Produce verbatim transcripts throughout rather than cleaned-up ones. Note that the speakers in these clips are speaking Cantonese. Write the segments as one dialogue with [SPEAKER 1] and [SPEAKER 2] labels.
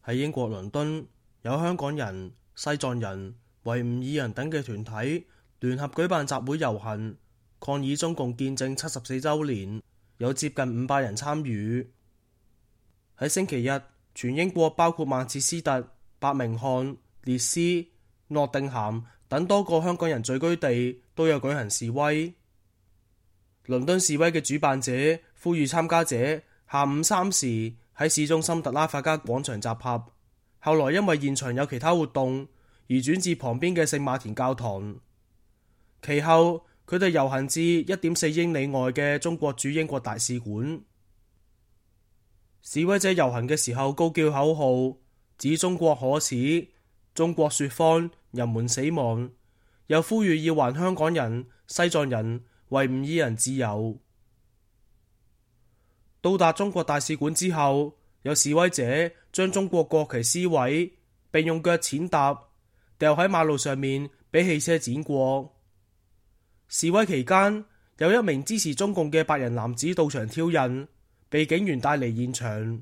[SPEAKER 1] 喺英國倫敦，有香港人、西藏人、維吾爾人等嘅團體聯合舉辦集會遊行，抗議中共建政七十四週年，有接近五百人參與。喺星期日，全英國包括曼徹斯特、伯明翰、列斯、諾定咸等多個香港人聚居地都有舉行示威。倫敦示威嘅主辦者呼籲參加者下午三時喺市中心特拉法加廣場集合，後來因為現場有其他活動而轉至旁邊嘅聖馬田教堂。其後佢哋遊行至一點四英里外嘅中國駐英國大使館。示威者遊行嘅時候高叫口號，指中國可恥，中國說謊，人們死亡，又呼籲要還香港人、西藏人、維吾爾人自由。到達中國大使館之後，有示威者將中國國旗撕毀，並用腳踐踏，掉喺馬路上面俾汽車碾過。示威期間，有一名支持中共嘅白人男子到場挑釁，被警員帶離現場。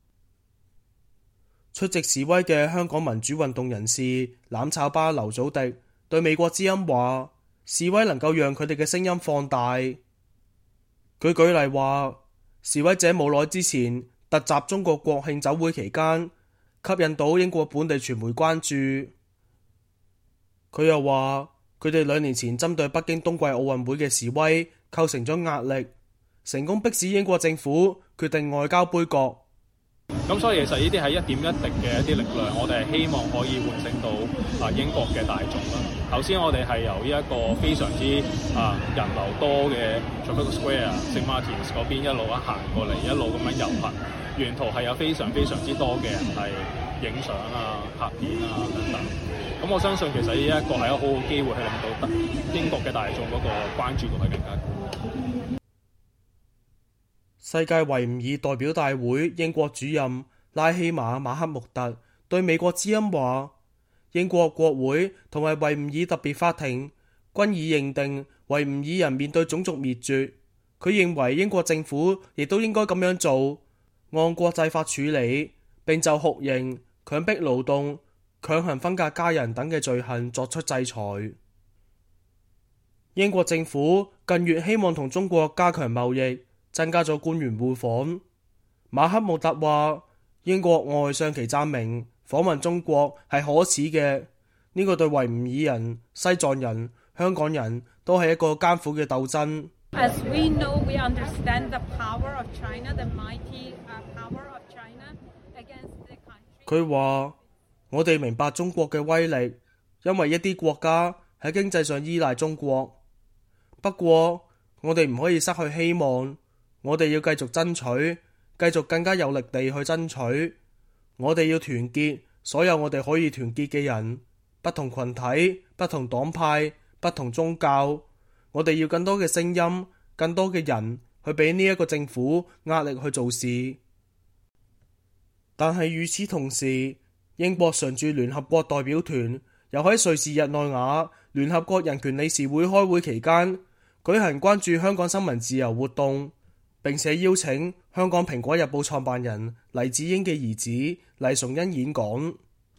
[SPEAKER 1] 出席示威嘅香港民主運動人士攬炒巴劉祖迪對美國之音話，示威能夠讓佢哋嘅聲音放大。佢舉例話，示威者冇耐之前突襲中國國慶酒會期間，吸引到英國本地傳媒關注。佢又話，佢哋兩年前針對北京冬季奧運會嘅示威構成咗壓力，成功迫使英國政府決定外交杯葛。
[SPEAKER 2] 咁所以其實呢啲係一點一滴嘅一啲力量，我哋係希望可以喚醒到啊英國嘅大眾啦。頭先我哋係由呢一個非常之啊人流多嘅 Trafalgar Square、聖馬田嗰邊一路一行過嚟，一路咁樣遊行，沿途係有非常非常之多嘅人係影相啊、拍片啊等等。咁我相信其實呢一個係一個好好機會，去令到英國嘅大眾嗰個關注度係更加高。
[SPEAKER 1] 世界維吾爾代表大會英國主任拉希馬馬克穆特對美國之音話，英國國會同埋維吾爾特別法庭均已認定維吾爾人面對種族滅絕。佢認為英國政府亦都應該咁樣做，按國際法處理，並就酷刑、強迫勞動、強行分隔家人等嘅罪行作出制裁。英國政府近月希望同中國加強貿易，增加咗官員互訪。馬克穆特話，英國外相其讚明訪問中國係可恥嘅，呢個對維吾爾人、西藏人、香港人都係一個艱苦嘅鬥爭。As we know, we understand the power of China, the mighty power of China against the country. 佢話，我哋明白中國嘅威力，因為一啲國家喺經濟上依賴中國。不過，我哋唔可以失去希望。我哋要繼續爭取，繼續更加有力地去爭取。我哋要團結所有我哋可以團結嘅人，不同群體、不同黨派、不同宗教。我哋要更多嘅聲音，更多嘅人去俾呢一個政府壓力去做事。但係與此同時，英國常駐聯合國代表團又喺瑞士日內瓦聯合國人權理事會開會期間舉行關注香港新聞自由活動，並且邀請香港蘋果日報創辦人黎智英嘅兒子黎崇恩演講。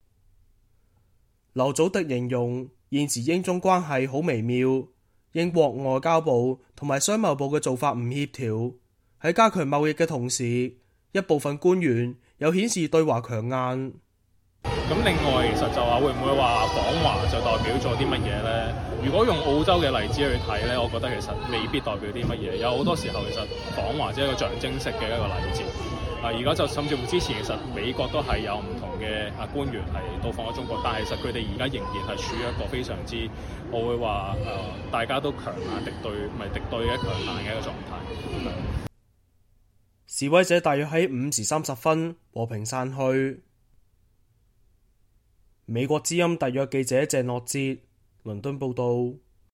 [SPEAKER 1] 劉祖迪形容現時英中關係好微妙，英國外交部同埋商貿部嘅做法唔協調，喺加強貿易嘅同時，一部分官員有顯示對華強硬。
[SPEAKER 2] 咁另外其實就話會唔會話訪華就代表咗啲乜嘢呢？如果用澳洲嘅例子去睇呢，我覺得其實未必代表啲乜嘢。有好多時候其實訪華只係一個象徵式嘅一個禮節。啊，而家就甚至乎之前其實美國都係有唔同嘅啊官員係到訪咗中國，但係其實佢哋而家仍然係處於一個非常之，我會話誒、呃、大家都強硬敵對，唔係敵對嘅強硬嘅一個狀態。
[SPEAKER 1] 示威者大約喺五時三十分和平散去。美國之音特約記者鄭樂哲倫敦報道。